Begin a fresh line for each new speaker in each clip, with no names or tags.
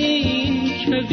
این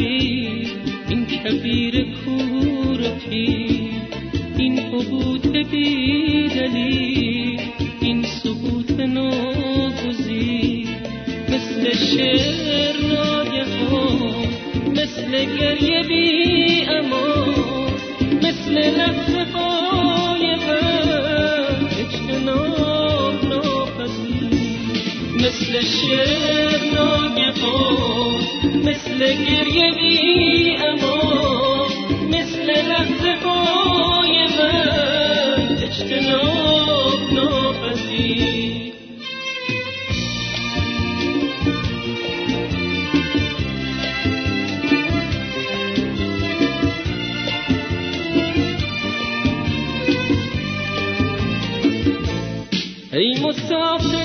کبیر کور و پیر، این حبوط بی دلیل، این سقوط ناگزیر، مثل شعر ناگهان، مثل گریه بی امان، مثل لحظه های غم اجتناب ناپذیر، مثل شعر ناگهان، مثل گریه بی امان، مثل لحظه های غم اجتناب ناپذیر. ای مسافر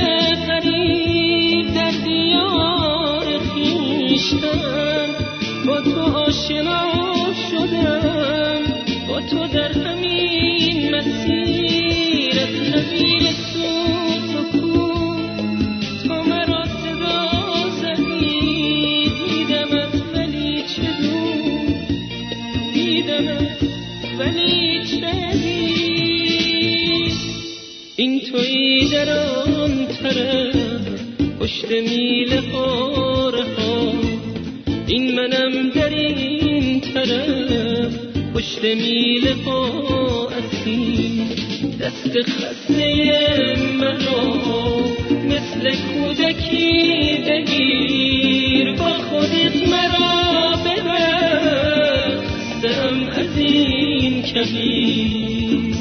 غریب در دیار خویشتن، با تو آشنا شدم، با تو در همین مسیر از نویر سوز و کور، تا مرا صدا زدی، دیدمت ولی چه دور، دیدمت ولی چه دیر. این تویی در آن طرف پشت میل ها، این منم در این طرف پشت میل ها اسیر. دست خسته مرا مثل کودکی بگیر، با خودت مرا ببر، خسته‌ام از این کبیر.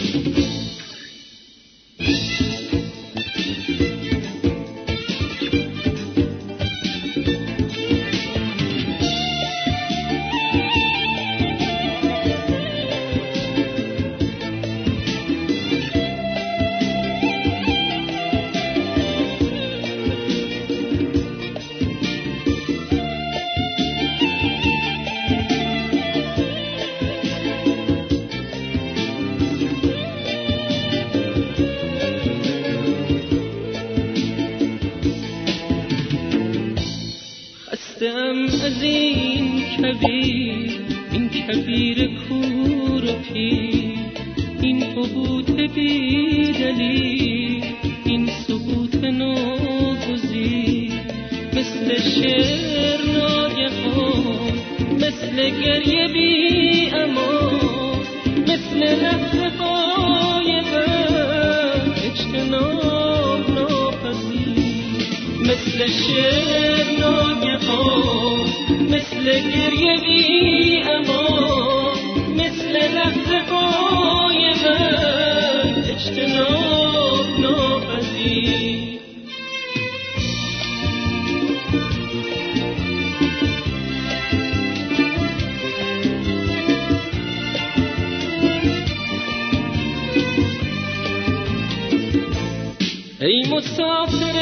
خسته‌ام از این کبیر کور و پیر، این حبوط بی دلیل، این سقوط ناگزیر، مثل شعر ناگهان، مثل گریه بی امان، مثل لحظه های غم اجتناب ناپذیر، مثل شعر ناگهان، مثل گریه بی امان، مثل لحظه های غم اجتناب ناپذیر. ای مسافر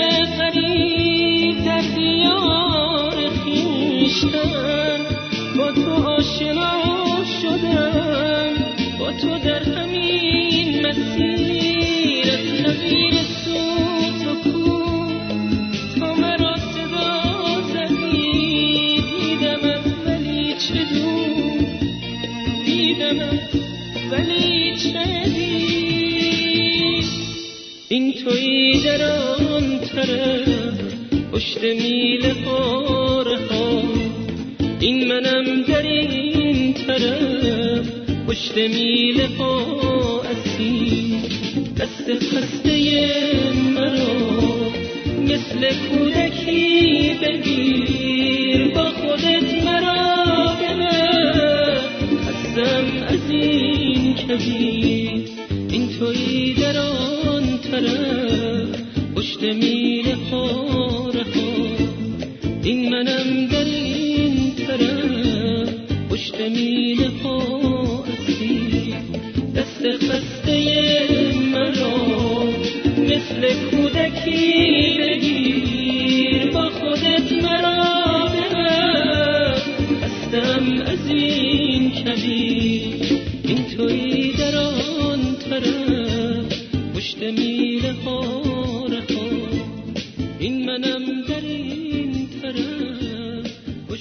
غریب در دیار خویشتن، با تو آشنا شدم، با تو در همین مسیر از نویر سوز و کور، تا مرا صدا زدی، دیدمت ولی چه دور، دیدمت ولی چه دیر. این تویی در آن طرف پشت میل ها، این منم در این طرف پشت میل ها اسیر. دست خسته مرا مثل کودکی بگیر، با خودت مرا ببر، خسته‌ام از این کبیر. این تویی در آن طرف پشت میل ها، این منم در این طرف پشت میل ها اسیر. دست خسته مرا مثل کودکی بگیر، با خودت مرا ببر، خسته‌ام از این کبیر. این تویی در آن طرف پشت میل ها، این منم در این طرف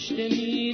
کشته می